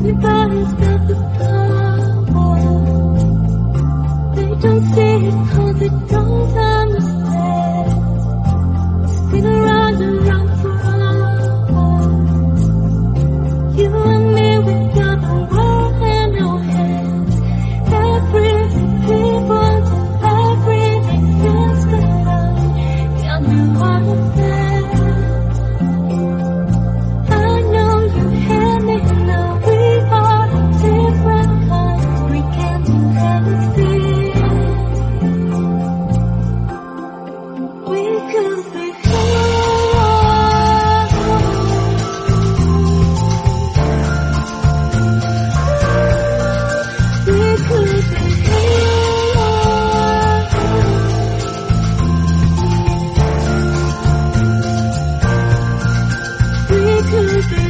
Everybody's got the power. They don't see it 'cause they don't understand. Spin around and round for hours. You and me, we got the world in our hands. Everything people do, everything feels good. Can you understand? I know you hear me now. We are a different kind. We can do anything. We could be heroes. We could be heroes. We could be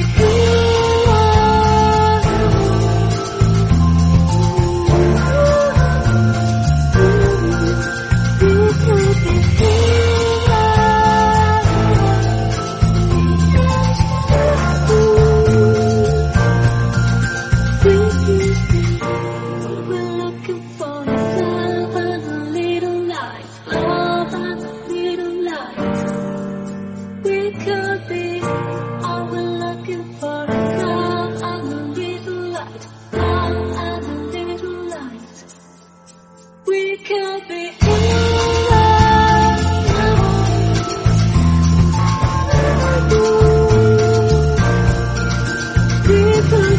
We're looking for love and a little light, love and a little light. We could be all we're looking for is love and a little light, love and a little light. We could be heroes. We could